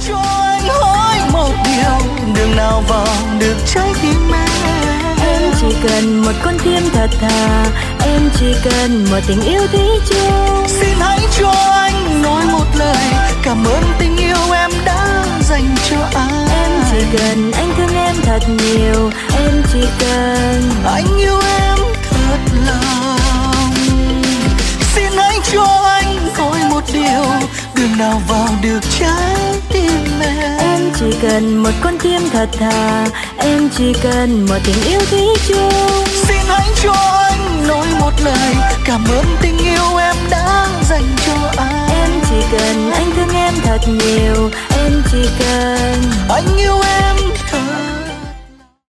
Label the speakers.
Speaker 1: cho anh hỏi một điều, đường nào vào được trái tim em.
Speaker 2: Em chỉ cần một con tim thật thà, em chỉ cần một tình yêu thủy chung.
Speaker 1: Xin hãy cho anh nói một lời cảm ơn tình yêu em đã dành cho anh.
Speaker 2: Em chỉ cần anh thương em thật nhiều, em chỉ cần
Speaker 1: anh yêu em thật lòng. Xin hãy cho anh nói một điều, đường nào vào được trái tim em.
Speaker 2: Em chỉ cần một con tim thật thà, em chỉ cần một tình yêu thủy chung.
Speaker 1: Xin hãy cho anh nói một lời cảm ơn tình yêu em đã dành cho anh.
Speaker 2: Em chỉ cần anh thương em thật nhiều, em chỉ cần
Speaker 1: anh yêu